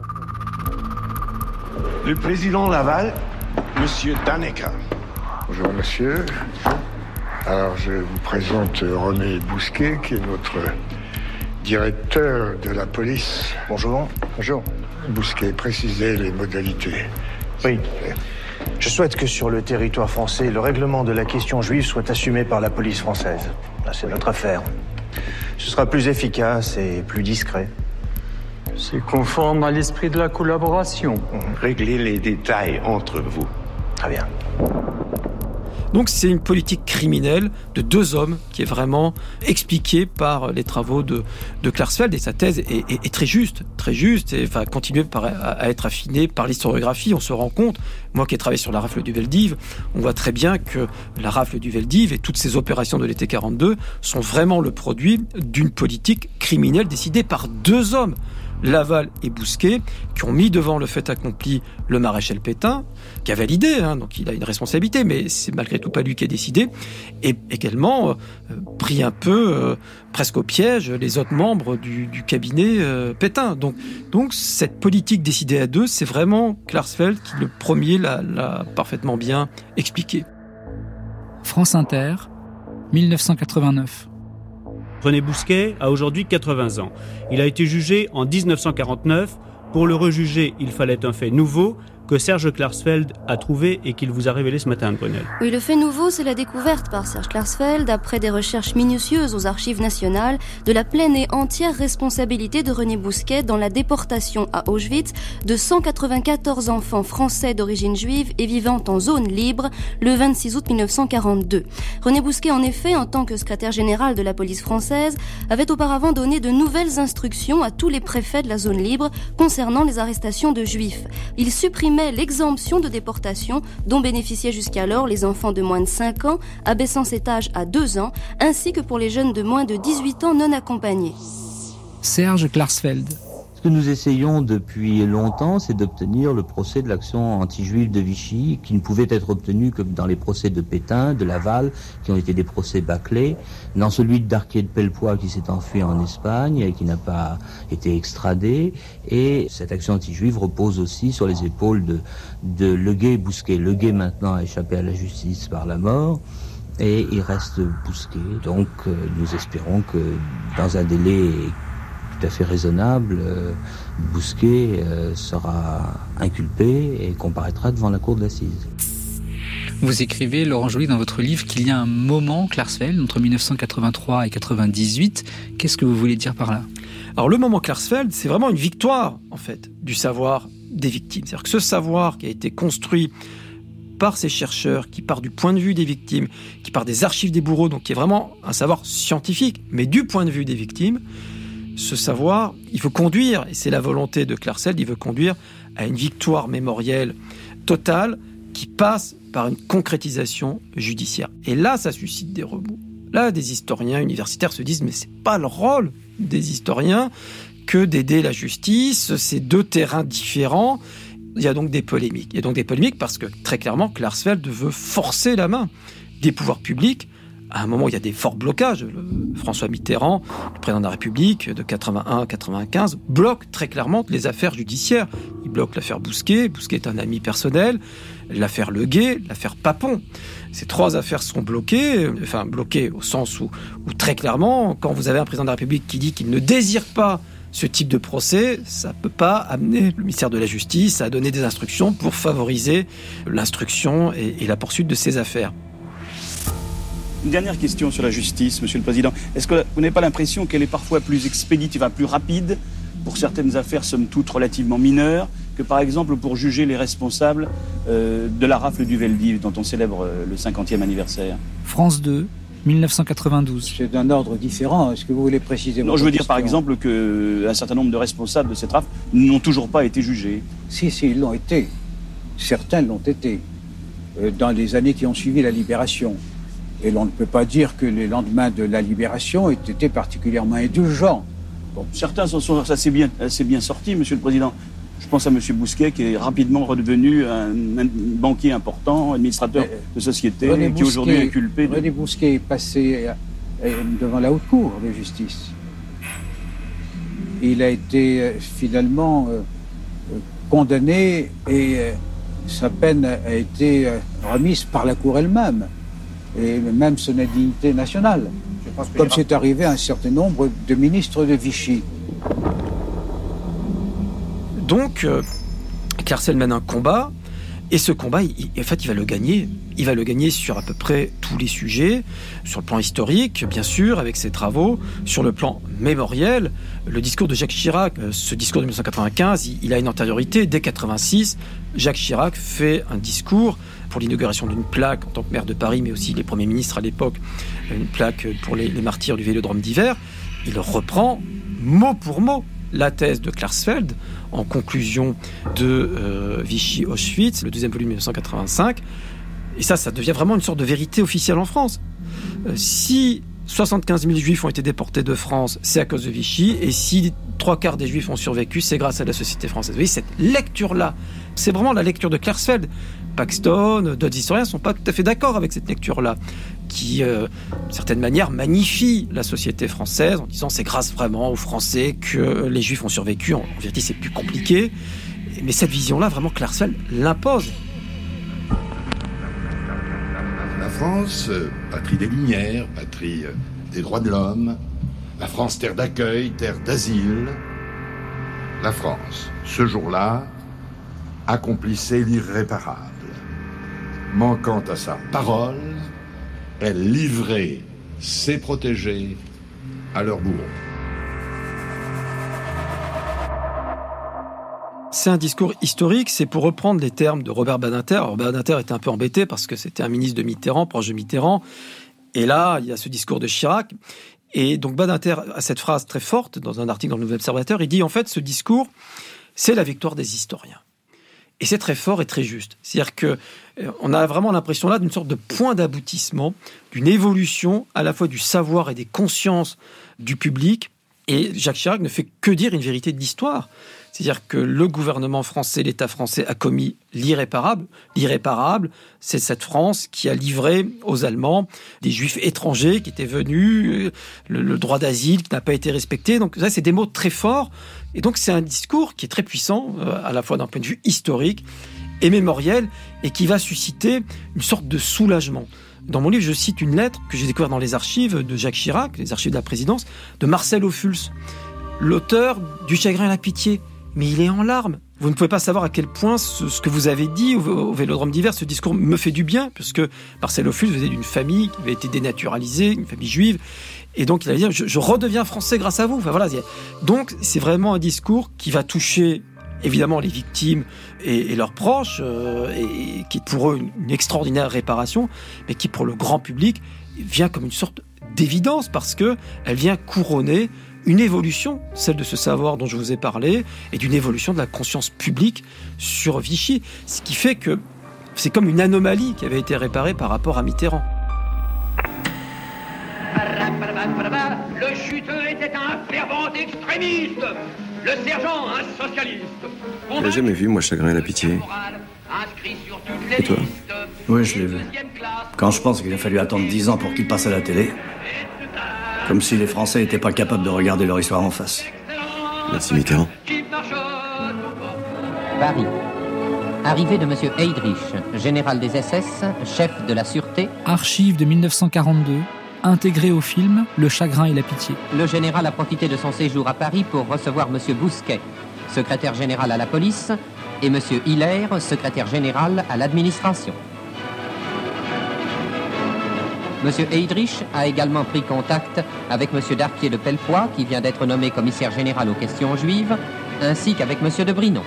Le président Laval, monsieur Dannecker. Bonjour monsieur. Alors je vous présente René Bousquet, qui est notre directeur de la police. Bonjour. Bonjour. Bousquet, précisez les modalités. Oui. Je souhaite que sur le territoire français, le règlement de la question juive soit assumé par la police française. Là, c'est notre affaire. Ce sera plus efficace et plus discret. C'est conforme à l'esprit de la collaboration. Réglez les détails entre vous. Très bien. Donc c'est une politique criminelle de deux hommes qui est vraiment expliquée par les travaux de Klarsfeld, et sa thèse est très juste, et va continuer à être affinée par l'historiographie. On se rend compte, moi qui ai travaillé sur la rafle du Veldiv, on voit très bien que la rafle du Veldiv et toutes ces opérations de l'été 42 sont vraiment le produit d'une politique criminelle décidée par deux hommes, Laval et Bousquet, qui ont mis devant le fait accompli le maréchal Pétain, qui avait l'idée, donc il a une responsabilité, mais c'est malgré tout pas lui qui a décidé, et également pris un peu, presque au piège, les autres membres du cabinet Pétain. Donc cette politique décidée à deux, c'est vraiment Klarsfeld qui, le premier, l'a parfaitement bien expliqué. France Inter, 1989. René Bousquet a aujourd'hui 80 ans. Il a été jugé en 1949. Pour le rejuger, il fallait un fait nouveau que Serge Klarsfeld a trouvé et qu'il vous a révélé ce matin, Brunel. Oui, le fait nouveau, c'est la découverte par Serge Klarsfeld, après des recherches minutieuses aux archives nationales, de la pleine et entière responsabilité de René Bousquet dans la déportation à Auschwitz de 194 enfants français d'origine juive et vivant en zone libre le 26 août 1942. René Bousquet, en effet, en tant que secrétaire général de la police française, avait auparavant donné de nouvelles instructions à tous les préfets de la zone libre concernant les arrestations de juifs. Il supprimait l'exemption de déportation dont bénéficiaient jusqu'alors les enfants de moins de 5 ans, abaissant cet âge à 2 ans, ainsi que pour les jeunes de moins de 18 ans non accompagnés. Serge Klarsfeld. Ce que nous essayons depuis longtemps, c'est d'obtenir le procès de l'action anti-juive de Vichy, qui ne pouvait être obtenu que dans les procès de Pétain, de Laval, qui ont été des procès bâclés, dans celui de Darquier de Pellepoix, qui s'est enfui en Espagne et qui n'a pas été extradé. Et cette action anti-juive repose aussi sur les épaules de Leguet et Bousquet. Leguet maintenant a échappé à la justice par la mort. Et il reste Bousquet. Donc nous espérons que dans un délai tout à fait raisonnable, Bousquet sera inculpé et comparaîtra devant la cour d'assises. Vous écrivez, Laurent Joly, dans votre livre qu'il y a un moment, Klarsfeld, entre 1983 et 1998. Qu'est-ce que vous voulez dire par là ? Alors le moment Klarsfeld, c'est vraiment une victoire, en fait, du savoir des victimes. C'est-à-dire que ce savoir qui a été construit par ces chercheurs, qui part du point de vue des victimes, qui part des archives des bourreaux, donc qui est vraiment un savoir scientifique, mais du point de vue des victimes, ce savoir, il veut conduire, et c'est la volonté de Klarsfeld, il veut conduire à une victoire mémorielle totale qui passe par une concrétisation judiciaire. Et là, ça suscite des remous. Là, des historiens universitaires se disent « mais c'est pas le rôle des historiens que d'aider la justice, c'est deux terrains différents ». Il y a donc des polémiques. Il y a donc des polémiques parce que, très clairement, Klarsfeld veut forcer la main des pouvoirs publics à un moment où il y a des forts blocages. François Mitterrand, le président de la République, de 81 à 95, bloque très clairement les affaires judiciaires. Il bloque l'affaire Bousquet. Bousquet est un ami personnel. L'affaire Leguet, l'affaire Papon. Ces trois affaires sont bloquées, enfin bloquées au sens où très clairement, quand vous avez un président de la République qui dit qu'il ne désire pas ce type de procès, ça ne peut pas amener le ministère de la Justice à donner des instructions pour favoriser l'instruction et la poursuite de ces affaires. Une dernière question sur la justice, Monsieur le Président. Est-ce que vous n'avez pas l'impression qu'elle est parfois plus expéditive, plus rapide pour certaines affaires, somme toute, relativement mineures, que par exemple pour juger les responsables de la rafle du Veldiv, dont on célèbre le 50e anniversaire ? France 2, 1992. C'est d'un ordre différent. Est-ce que vous voulez préciser ? Non, je veux dire par exemple qu'un certain nombre de responsables de cette rafle n'ont toujours pas été jugés. Si, ils l'ont été. Certains l'ont été. Dans les années qui ont suivi la libération. Et l'on ne peut pas dire que les lendemains de la libération aient été particulièrement indulgents. Bon, certains sont assez bien sortis, Monsieur le Président. Je pense à M. Bousquet, qui est rapidement redevenu un banquier important, administrateur de société, et qui aujourd'hui est inculpé. René Bousquet est passé devant la haute cour de justice. Il a été finalement condamné et sa peine a été remise par la cour elle-même. Et même son indignité nationale, comme c'est arrivé à un certain nombre de ministres de Vichy. Donc, Klarsfeld mène un combat, et ce combat, il va le gagner. Il va le gagner sur à peu près tous les sujets, sur le plan historique, bien sûr, avec ses travaux, sur le plan mémoriel. Le discours de Jacques Chirac, ce discours de 1995, il a une antériorité. Dès 1986, Jacques Chirac fait un discours pour l'inauguration d'une plaque en tant que maire de Paris, mais aussi les premiers ministres à l'époque, une plaque pour les martyrs du Vélodrome d'hiver. Il reprend mot pour mot la thèse de Klarsfeld en conclusion de Vichy-Auschwitz, le deuxième volume 1985. Et ça devient vraiment une sorte de vérité officielle en France. Si 75 000 juifs ont été déportés de France, c'est à cause de Vichy. Et si 3/4 des juifs ont survécu, c'est grâce à la société française. Vous voyez, cette lecture-là, c'est vraiment la lecture de Klarsfeld. Paxton, d'autres historiens ne sont pas tout à fait d'accord avec cette lecture-là, qui, d'une certaine manière, magnifie la société française en disant c'est grâce vraiment aux Français que les Juifs ont survécu. En vérité, c'est plus compliqué. Mais cette vision-là, vraiment, Klarsfeld l'impose. La France, patrie des Lumières, patrie des droits de l'homme, La France, terre d'accueil, terre d'asile. La France, ce jour-là, accomplissait l'irréparable. Manquant à sa parole, elle livrait ses protégés à leurs bourreaux. C'est un discours historique, c'est pour reprendre les termes de Robert Badinter. Robert Badinter était un peu embêté parce que c'était un ministre de Mitterrand, proche de Mitterrand. Et là, il y a ce discours de Chirac. Et donc Badinter a cette phrase très forte dans un article dans le Nouvel Observateur. Il dit en fait, ce discours, c'est la victoire des historiens. Et c'est très fort et très juste. C'est-à-dire qu'on a vraiment l'impression là d'une sorte de point d'aboutissement, d'une évolution à la fois du savoir et des consciences du public. Et Jacques Chirac ne fait que dire une vérité de l'histoire. C'est-à-dire que le gouvernement français, l'État français a commis l'irréparable. L'irréparable, c'est cette France qui a livré aux Allemands des Juifs étrangers qui étaient venus, le droit d'asile qui n'a pas été respecté. Donc ça, c'est des mots très forts. Et donc c'est un discours qui est très puissant, à la fois d'un point de vue historique et mémoriel, et qui va susciter une sorte de soulagement. Dans mon livre, je cite une lettre que j'ai découverte dans les archives de Jacques Chirac, les archives de la présidence, de Marcel Ophuls, l'auteur du Chagrin et la pitié. Mais il est en larmes. Vous ne pouvez pas savoir à quel point ce que vous avez dit au Vélodrome d'hiver, ce discours me fait du bien, puisque Marcel Ophuls venait d'une famille qui avait été dénaturalisée, une famille juive, et donc il a dit je redeviens français grâce à vous. Enfin, voilà. Donc c'est vraiment un discours qui va toucher évidemment les victimes et leurs proches, et qui est pour eux une extraordinaire réparation, mais qui pour le grand public vient comme une sorte d'évidence, parce qu'elle vient couronner une évolution, celle de ce savoir dont je vous ai parlé, et d'une évolution de la conscience publique sur Vichy. Ce qui fait que c'est comme une anomalie qui avait été réparée par rapport à Mitterrand. Le chuteux était un fervent extrémiste, le sergent un socialiste. Je l'ai jamais vu, moi, Chagrin et la pitié. Et toi ? Oui, je l'ai vu. Quand je pense qu'il a fallu attendre 10 ans pour qu'il passe à la télé. Comme si les Français n'étaient pas capables de regarder leur histoire en face. Merci Mitterrand. Paris. Arrivée de M. Heydrich, général des SS, chef de la sûreté. Archives de 1942, intégré au film Le Chagrin et la pitié. Le général a profité de son séjour à Paris pour recevoir M. Bousquet, secrétaire général à la police, et M. Hilaire, secrétaire général à l'administration. M. Heydrich a également pris contact avec M. Darpier de Pellepoix, qui vient d'être nommé commissaire général aux questions juives, ainsi qu'avec M. de Brinon.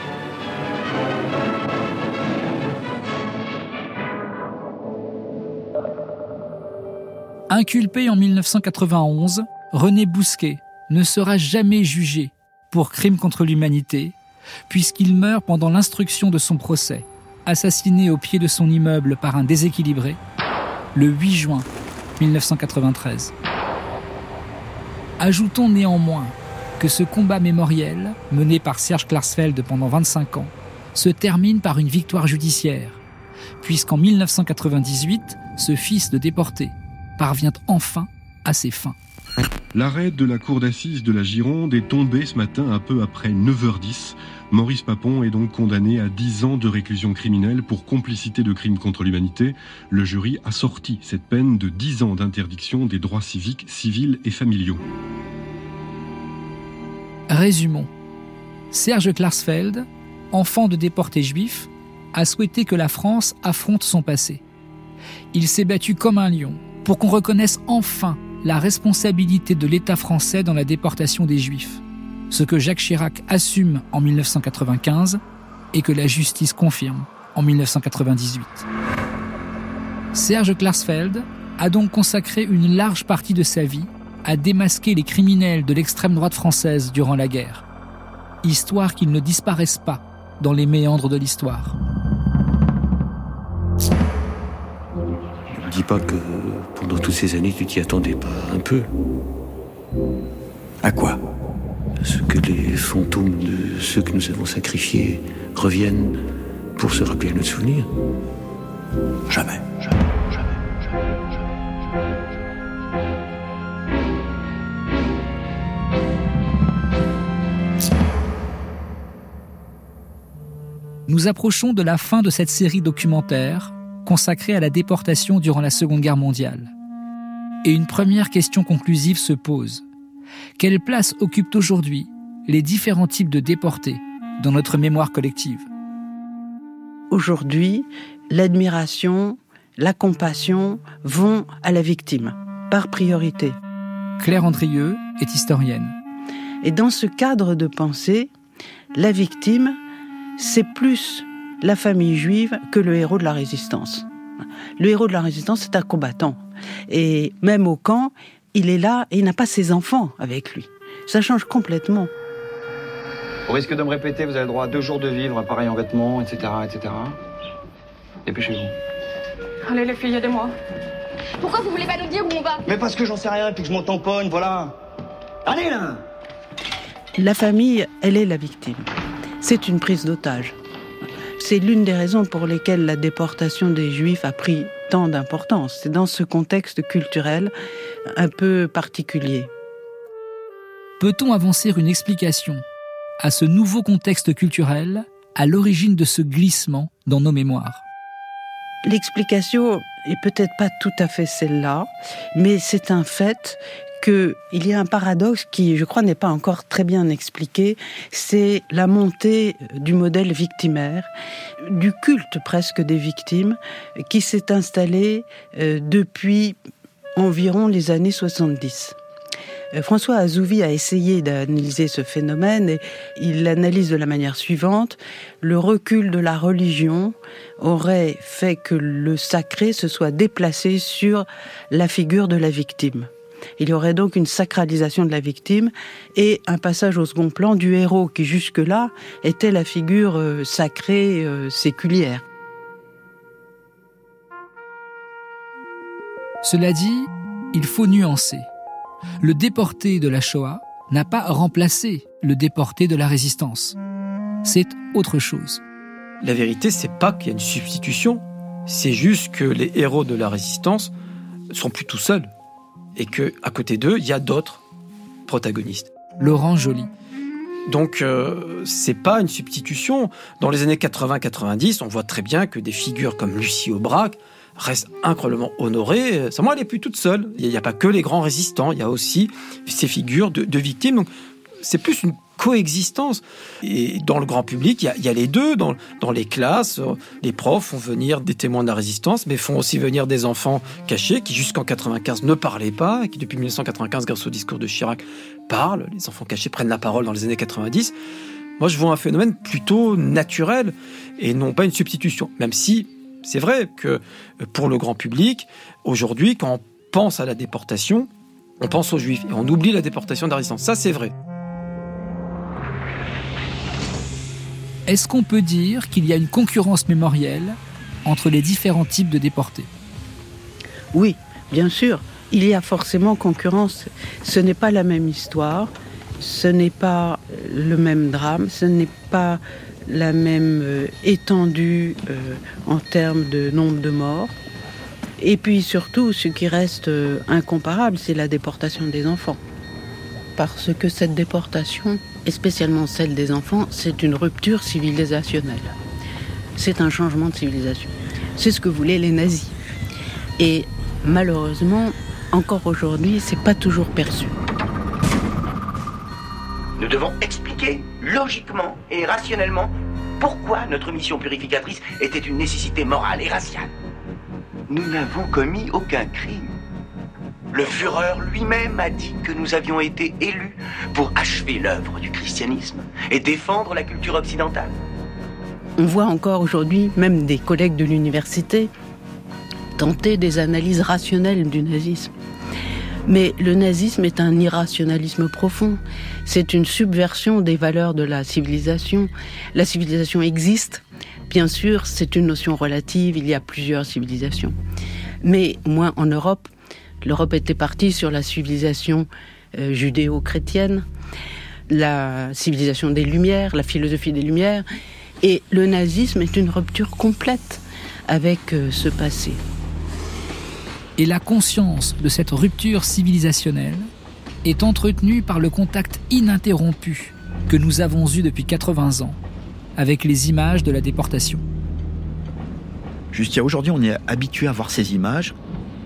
Inculpé en 1991, René Bousquet ne sera jamais jugé pour crime contre l'humanité, puisqu'il meurt pendant l'instruction de son procès, assassiné au pied de son immeuble par un déséquilibré, le 8 juin 1993. Ajoutons néanmoins que ce combat mémoriel, mené par Serge Klarsfeld pendant 25 ans, se termine par une victoire judiciaire, puisqu'en 1998, ce fils de déporté parvient enfin à ses fins. L'arrêt de la cour d'assises de la Gironde est tombé ce matin un peu après 9h10. Maurice Papon est donc condamné à 10 ans de réclusion criminelle pour complicité de crimes contre l'humanité. Le jury a sorti cette peine de 10 ans d'interdiction des droits civiques, civils et familiaux. Résumons. Serge Klarsfeld, enfant de déportés juifs, a souhaité que la France affronte son passé. Il s'est battu comme un lion pour qu'on reconnaisse enfin la responsabilité de l'État français dans la déportation des Juifs, ce que Jacques Chirac assume en 1995 et que la justice confirme en 1998. Serge Klarsfeld a donc consacré une large partie de sa vie à démasquer les criminels de l'extrême droite française durant la guerre, histoire qu'ils ne disparaissent pas dans les méandres de l'histoire. Ne dis pas que pendant toutes ces années, tu t'y attendais pas un peu. À quoi ? À ce que les fantômes de ceux que nous avons sacrifiés reviennent pour se rappeler notre souvenir ? Jamais. Nous approchons de la fin de cette série documentaire consacrée à la déportation durant la Seconde Guerre mondiale. Et une première question conclusive se pose. quelle place occupent aujourd'hui les différents types de déportés dans notre mémoire collective ? Aujourd'hui, l'admiration, la compassion vont à la victime, par priorité. Claire Andrieux est historienne. Et dans ce cadre de pensée, la victime, c'est plus la famille juive que le héros de la résistance. Le héros de la résistance, c'est un combattant. Et même au camp, il est là et il n'a pas ses enfants avec lui. Ça change complètement. Au risque de me répéter, vous avez le droit à 2 jours de vivre, pareil en vêtements, etc., etc. Dépêchez-vous. Allez les filles, aidez-moi. Pourquoi vous voulez pas nous dire où on va ? Mais parce que j'en sais rien et puis que je m'en tamponne, voilà. Allez là ! La famille, elle est la victime. C'est une prise d'otage. C'est l'une des raisons pour lesquelles la déportation des Juifs a pris tant d'importance. C'est dans ce contexte culturel un peu particulier. Peut-on avancer une explication à ce nouveau contexte culturel à l'origine de ce glissement dans nos mémoires ? L'explication est peut-être pas tout à fait celle-là, mais c'est un fait qu'il y a un paradoxe qui, je crois, n'est pas encore très bien expliqué, c'est la montée du modèle victimaire, du culte presque des victimes, qui s'est installé depuis environ les années 70. François Azouvi a essayé d'analyser ce phénomène et il l'analyse de la manière suivante. Le recul de la religion aurait fait que le sacré se soit déplacé sur la figure de la victime. Il y aurait donc une sacralisation de la victime et un passage au second plan du héros qui jusque-là était la figure sacrée, séculière. Cela dit, il faut nuancer. Le déporté de la Shoah n'a pas remplacé le déporté de la résistance. C'est autre chose. La vérité, c'est pas qu'il y a une substitution, c'est juste que les héros de la résistance sont plus tout seuls et qu'à côté d'eux, il y a d'autres protagonistes. Laurent Joly. Donc, c'est pas une substitution. Dans les années 80-90, on voit très bien que des figures comme Lucie Aubrac reste incroyablement honorée. Elle n'est plus toute seule. Il n'y a pas que les grands résistants, il y a aussi ces figures de victimes. Donc, c'est plus une coexistence. Et dans le grand public, il y a les deux. Dans les classes, les profs font venir des témoins de la résistance, mais font aussi venir des enfants cachés qui, jusqu'en 1995, ne parlaient pas, et qui, depuis 1995, grâce au discours de Chirac, parlent. Les enfants cachés prennent la parole dans les années 90. Moi, je vois un phénomène plutôt naturel et non pas une substitution. Même si c'est vrai que pour le grand public, aujourd'hui, quand on pense à la déportation, on pense aux Juifs et on oublie la déportation de la résistance. Ça, c'est vrai. Est-ce qu'on peut dire qu'il y a une concurrence mémorielle entre les différents types de déportés ? Oui, bien sûr. Il y a forcément concurrence. Ce n'est pas la même histoire, ce n'est pas le même drame, ce n'est pas la même étendue en termes de nombre de morts. Et puis surtout, ce qui reste incomparable, c'est la déportation des enfants. Parce que cette déportation, et spécialement celle des enfants, c'est une rupture civilisationnelle. C'est un changement de civilisation. C'est ce que voulaient les nazis. Et malheureusement, encore aujourd'hui, c'est pas toujours perçu. Nous devons expliquer logiquement et rationnellement pourquoi notre mission purificatrice était une nécessité morale et raciale. Nous n'avons commis aucun crime. Le Führer lui-même a dit que nous avions été élus pour achever l'œuvre du christianisme et défendre la culture occidentale. On voit encore aujourd'hui, même des collègues de l'université, tenter des analyses rationnelles du nazisme. Mais le nazisme est un irrationalisme profond. C'est une subversion des valeurs de la civilisation. La civilisation existe. Bien sûr, c'est une notion relative. Il y a plusieurs civilisations. Mais moins en Europe. L'Europe était partie sur la civilisation judéo-chrétienne, la civilisation des Lumières, la philosophie des Lumières. Et le nazisme est une rupture complète avec ce passé. Et la conscience de cette rupture civilisationnelle est entretenue par le contact ininterrompu que nous avons eu depuis 80 ans avec les images de la déportation. Jusqu'à aujourd'hui, on est habitué à voir ces images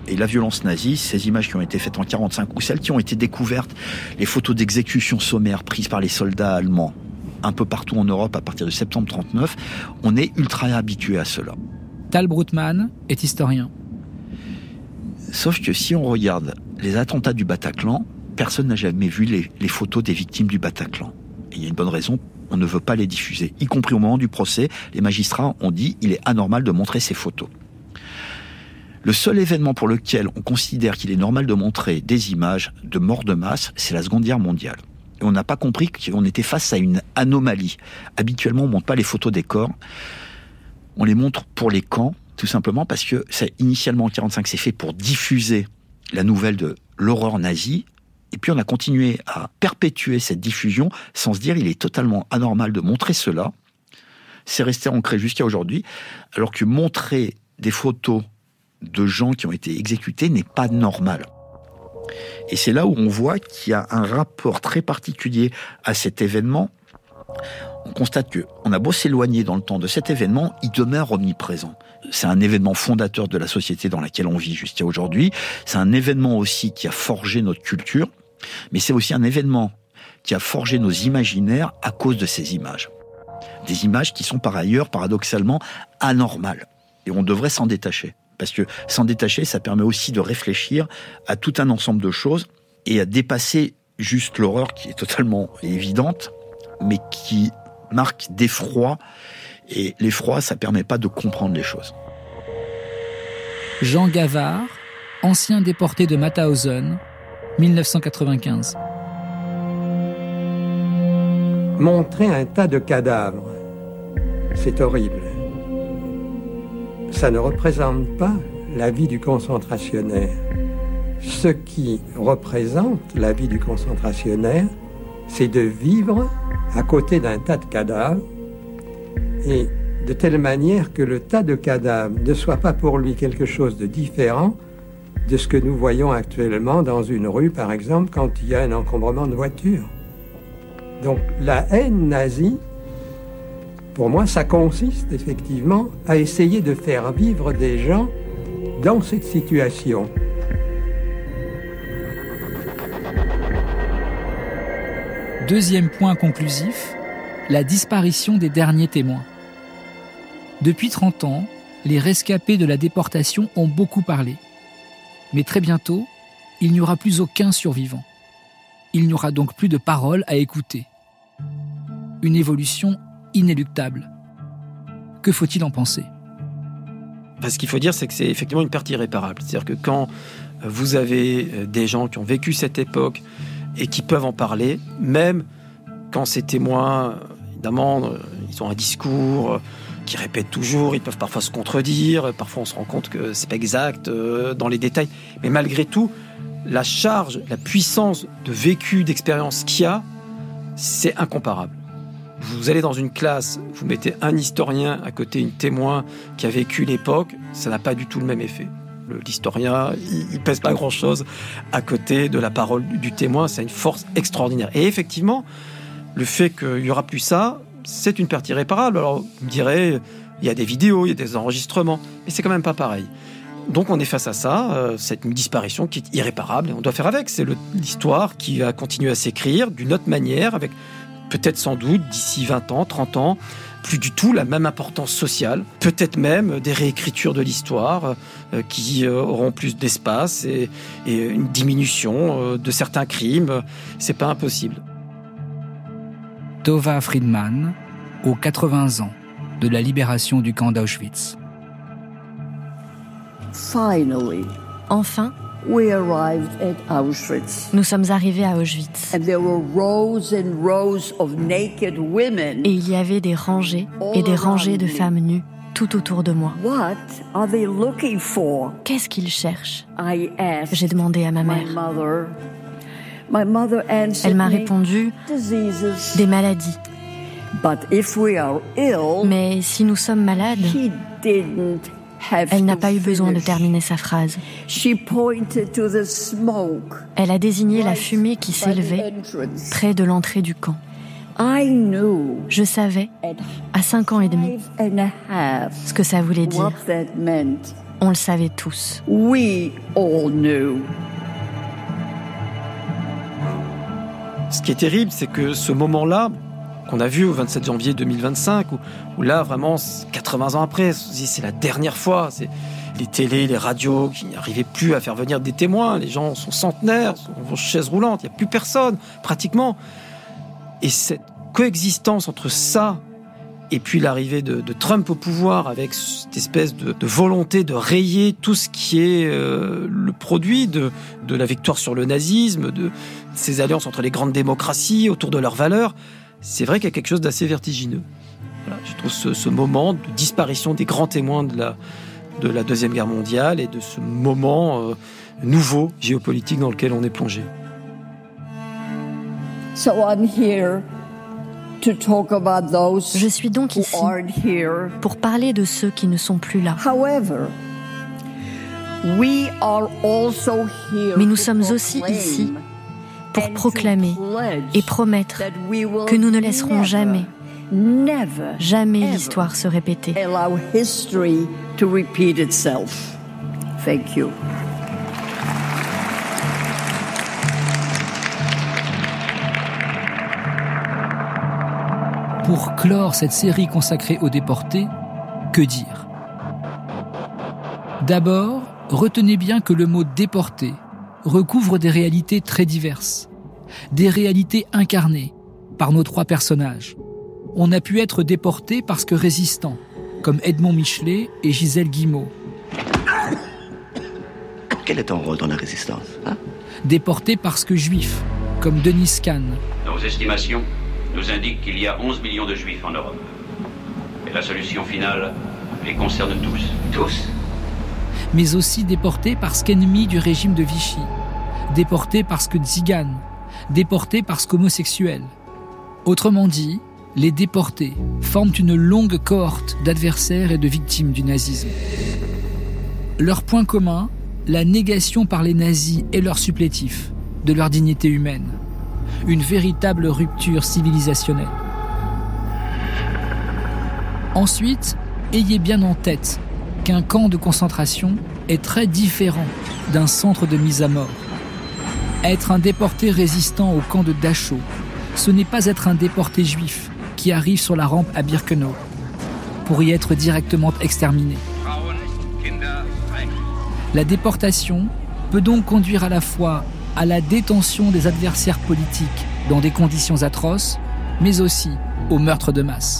et la violence nazie, ces images qui ont été faites en 1945 ou celles qui ont été découvertes, les photos d'exécutions sommaires prises par les soldats allemands un peu partout en Europe à partir de septembre 1939, on est ultra habitué à cela. Tal Brutman est historien. Sauf que si on regarde les attentats du Bataclan, personne n'a jamais vu les photos des victimes du Bataclan. Et il y a une bonne raison, on ne veut pas les diffuser. Y compris au moment du procès, les magistrats ont dit il est anormal de montrer ces photos. Le seul événement pour lequel on considère qu'il est normal de montrer des images de morts de masse, c'est la Seconde Guerre mondiale. Et on n'a pas compris qu'on était face à une anomalie. Habituellement, on ne montre pas les photos des corps. On les montre pour les camps, tout simplement parce que initialement en 1945, c'est fait pour diffuser la nouvelle de l'horreur nazie. Et puis on a continué à perpétuer cette diffusion sans se dire il est totalement anormal de montrer cela. C'est resté ancré jusqu'à aujourd'hui, alors que montrer des photos de gens qui ont été exécutés n'est pas normal. Et c'est là où on voit qu'il y a un rapport très particulier à cet événement. On constate qu'on a beau s'éloigner dans le temps de cet événement, il demeure omniprésent. C'est un événement fondateur de la société dans laquelle on vit jusqu'à aujourd'hui. C'est un événement aussi qui a forgé notre culture, mais c'est aussi un événement qui a forgé nos imaginaires à cause de ces images. Des images qui sont par ailleurs, paradoxalement, anormales. Et on devrait s'en détacher. Parce que s'en détacher, ça permet aussi de réfléchir à tout un ensemble de choses et à dépasser juste l'horreur qui est totalement évidente, mais qui marque d'effroi. Et l'effroi, ça permet pas de comprendre les choses. Jean Gavard, ancien déporté de Mauthausen, 1995. Montrer un tas de cadavres, c'est horrible. Ça ne représente pas la vie du concentrationnaire. Ce qui représente la vie du concentrationnaire, c'est de vivre à côté d'un tas de cadavres et de telle manière que le tas de cadavres ne soit pas pour lui quelque chose de différent de ce que nous voyons actuellement dans une rue, par exemple, quand il y a un encombrement de voitures. Donc la haine nazie, pour moi, ça consiste effectivement à essayer de faire vivre des gens dans cette situation. Deuxième point conclusif, la disparition des derniers témoins. Depuis 30 ans, les rescapés de la déportation ont beaucoup parlé. Mais très bientôt, il n'y aura plus aucun survivant. Il n'y aura donc plus de paroles à écouter. Une évolution inéluctable. Que faut-il en penser ? Ce qu'il faut dire, c'est que c'est effectivement une perte irréparable. C'est-à-dire que quand vous avez des gens qui ont vécu cette époque et qui peuvent en parler, même quand ces témoins, évidemment, ils ont un discours qui répètent toujours, ils peuvent parfois se contredire, parfois on se rend compte que c'est pas exact dans les détails, mais malgré tout, la charge, la puissance de vécu, d'expérience qu'il y a, c'est incomparable. Vous allez dans une classe, vous mettez un historien à côté d'une témoin qui a vécu l'époque, ça n'a pas du tout le même effet. L'historien, il pèse pas grand-chose à côté de la parole du témoin, c'est une force extraordinaire. Et effectivement, le fait qu'il y aura plus ça, c'est une perte irréparable. Alors, vous me direz, il y a des vidéos, il y a des enregistrements, mais c'est quand même pas pareil. Donc on est face à ça, c'est une disparition qui est irréparable et on doit faire avec. C'est l'histoire qui va continuer à s'écrire d'une autre manière, avec peut-être sans doute d'ici 20 ans, 30 ans, plus du tout la même importance sociale, peut-être même des réécritures de l'histoire qui auront plus d'espace et une diminution de certains crimes. C'est pas impossible. Tova Friedman, aux 80 ans de la libération du camp d'Auschwitz. Finally, enfin, we arrived at Auschwitz. Nous sommes arrivés à Auschwitz. And there were rows and rows of naked women. Et il y avait des rangées et des rangées de femmes nues tout autour de moi. What are they looking for? Qu'est-ce qu'ils cherchent? I asked. J'ai demandé à ma mère. My mother answered. Elle m'a répondu des maladies. But if we are ill, mais si nous sommes malades, elle n'a pas eu besoin de terminer sa phrase. Elle a désigné la fumée qui s'élevait près de l'entrée du camp. Je savais, à 5 ans et demi, ce que ça voulait dire. On le savait tous. We all knew. Ce qui est terrible, c'est que ce moment-là, qu'on a vu au 27 janvier 2025, où là, vraiment, 80 ans après, c'est la dernière fois. C'est les télés, les radios qui n'arrivaient plus à faire venir des témoins. Les gens sont centenaires, sont en chaise roulante, il n'y a plus personne, pratiquement. Et cette coexistence entre ça et puis l'arrivée de Trump au pouvoir, avec cette espèce de volonté de rayer tout ce qui est le produit de la victoire sur le nazisme, de ces alliances entre les grandes démocraties autour de leurs valeurs, c'est vrai qu'il y a quelque chose d'assez vertigineux. Voilà, je trouve ce moment de disparition des grands témoins de la Deuxième Guerre mondiale et de ce moment nouveau géopolitique dans lequel on est plongé. So I'm here to talk about those Je suis donc ici pour parler de ceux qui ne sont plus là. However, we are also here Mais nous sommes aussi ici pour proclamer et promettre que nous ne laisserons jamais l'histoire se répéter. Allow history to repeat itself. Thank you. Pour clore cette série consacrée aux déportés, que dire ? D'abord, retenez bien que le mot « déporté » recouvre des réalités très diverses, des réalités incarnées par nos trois personnages. On a pu être déporté parce que résistant, comme Edmond Michelet et Gisèle Guillemot. Quel est ton rôle dans la résistance, hein ? Déporté parce que juif, comme Denis Kahn. Nos estimations nous indiquent qu'il y a 11 millions de juifs en Europe. Et la solution finale les concerne tous. Tous ? Mais aussi déporté parce qu'ennemi du régime de Vichy, déporté parce que tzigane, déporté parce qu'homosexuel. Autrement dit, les déportés forment une longue cohorte d'adversaires et de victimes du nazisme. Leur point commun, la négation par les nazis et leurs supplétifs de leur dignité humaine. Une véritable rupture civilisationnelle. Ensuite, ayez bien en tête qu'un camp de concentration est très différent d'un centre de mise à mort. Être un déporté résistant au camp de Dachau, ce n'est pas être un déporté juif qui arrive sur la rampe à Birkenau pour y être directement exterminé. La déportation peut donc conduire à la fois à la détention des adversaires politiques dans des conditions atroces, mais aussi au meurtre de masse.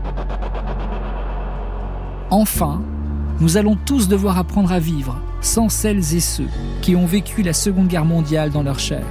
Enfin, nous allons tous devoir apprendre à vivre sans celles et ceux qui ont vécu la Seconde Guerre mondiale dans leur chair.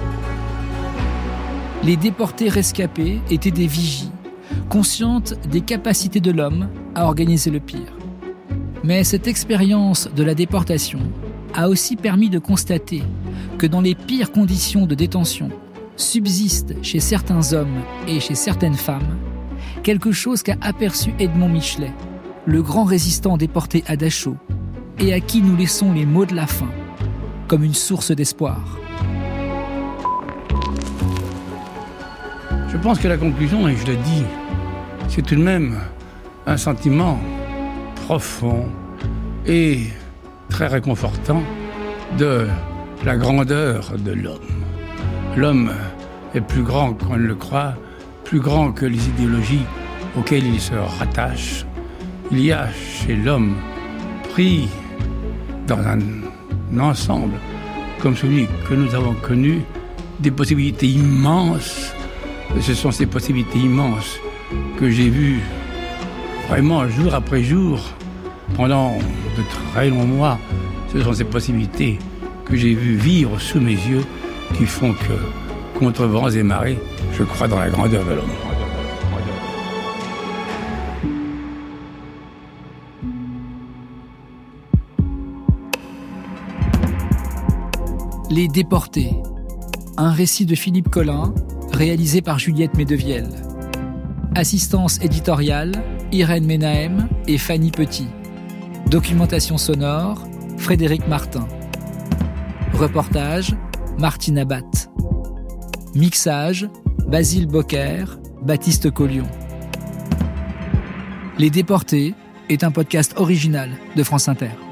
Les déportés rescapés étaient des vigies, conscientes des capacités de l'homme à organiser le pire. Mais cette expérience de la déportation a aussi permis de constater que dans les pires conditions de détention subsiste chez certains hommes et chez certaines femmes quelque chose qu'a aperçu Edmond Michelet, le grand résistant déporté à Dachau, et à qui nous laissons les mots de la fin, comme une source d'espoir. Je pense que la conclusion, et je le dis, c'est tout de même un sentiment profond et très réconfortant de la grandeur de l'homme. L'homme est plus grand qu'on ne le croit, plus grand que les idéologies auxquelles il se rattache. Il y a chez l'homme, pris dans un ensemble comme celui que nous avons connu, des possibilités immenses. Ce sont ces possibilités immenses que j'ai vues vraiment jour après jour, pendant de très longs mois. Ce sont ces possibilités que j'ai vues vivre sous mes yeux qui font que, contre vents et marées, je crois dans la grandeur de l'homme. Les déportés. Un récit de Philippe Collin, réalisé par Juliette Medevielle. Assistance éditoriale, Irène Menahem et Fanny Petit. Documentation sonore, Frédéric Martin. Reportage, Martine Abat. Mixage, Basile Bocquer, Baptiste Collion. Les déportés est un podcast original de France Inter.